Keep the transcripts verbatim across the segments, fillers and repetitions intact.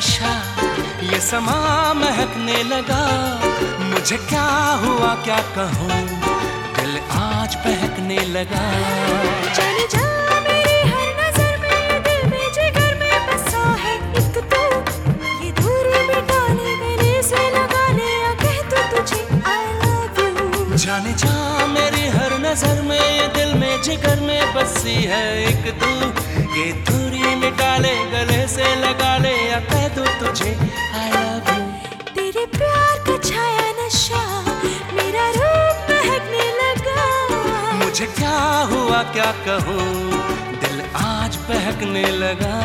नशा, ये समा महकने लगा। मुझे क्या हुआ क्या कहूँ, दिल आज बहकने लगा। जाने जा मेरी हर नजर में, दिल में जिगर में बसा है एक तू। ये दूरी मिटा ले, गले से लगा ले, या कह तू तुझे I love you। जाने जा मेरी हर नजर में, ये दिल में जिगर में बसी है एक तू। ये दूरी मिटा ले, गले से लगा ले, या कह दो तुझे I love you। तेरे प्यार का छाया नशा, मेरा रूप महकने लगा। मुझे क्या हुआ क्या कहूँ, दिल आज बहकने लगा।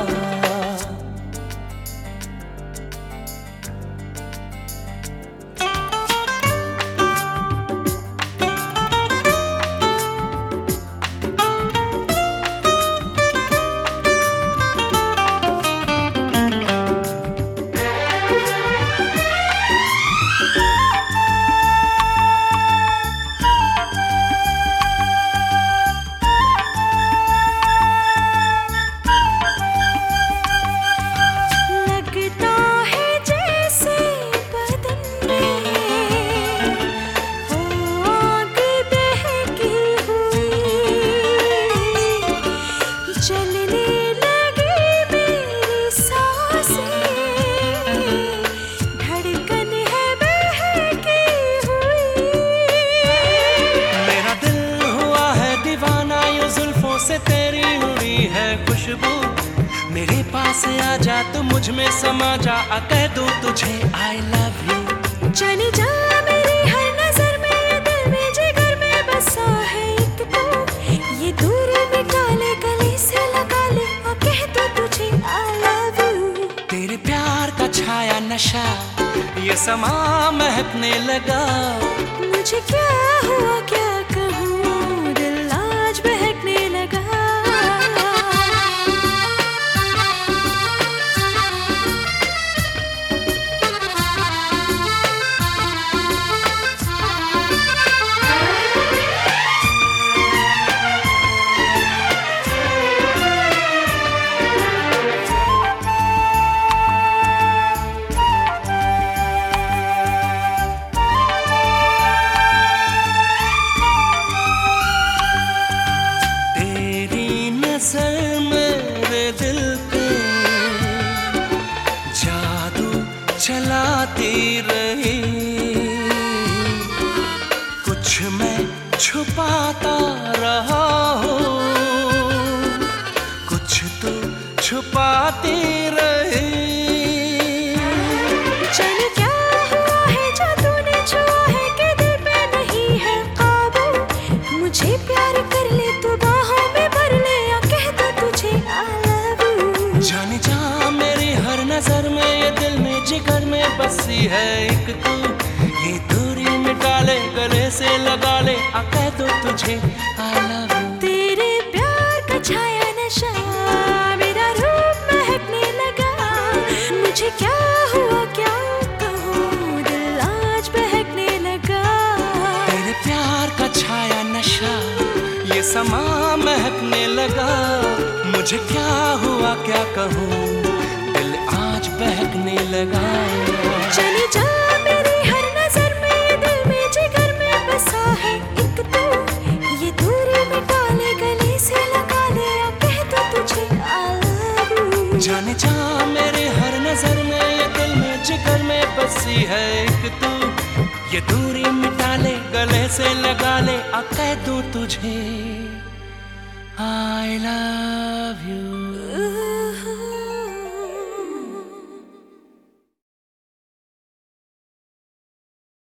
से तेरी उड़ी है खुशबू, मेरे पास आ जा तो मुझ में समा जा, आ कह दूं तुझे I love you। जाने जा मेरी हर नजर में, ये दिल में जिगर में बसा है एक तू। ये दूरी मिटा ले, गले से लगा ले, आ कह दूं तुझे I love you। तेरे प्यार का छाया नशा, ये समा महकने लगा। मुझे क्या हुआ क्या कहूँ, दिल आज बहकने लगा। मेरे दिल पे जादू चलाती रही, कुछ मैं छुपाता रहा हूँ, कुछ तो छुपाती रही। जाने क्या हुआ है जो तूने छुआ है, कि दिल पे नहीं है काबू। मुझे प्यार कर ले तू, बाहों में भर ले, या कह दो तुझे I love you। जाने जा मेरी हर नजर में, ये दिल में जिगर में बसी है एक तू। ये दूरी मिटा ले, गले से लगा ले, आ कह दो तुझे I love you। तेरे प्यार का छाया नशा, मेरा रूप महकने लगा। मुझे क्या हुआ क्या कहूँ, दिल आज बहकने लगा। तेरे प्यार का छाया नशा, ये समा महकने लगा। मुझे क्या हुआ क्या कहूँ, दिल आज बहकने लगा। जाने जा मेरी हर नजर में, ये दिल में जिगर में बसा है एक तू। ये दूरी मिटा ले, गले से लगा ले, या कह दो तुझे I love you। जाने जा मेरे हर नजर में, ये दिल में जिगर में बसी है एक तू। ये दूरी मिटा ले, गले से लगा ले, आ कह दूं तुझे I love you।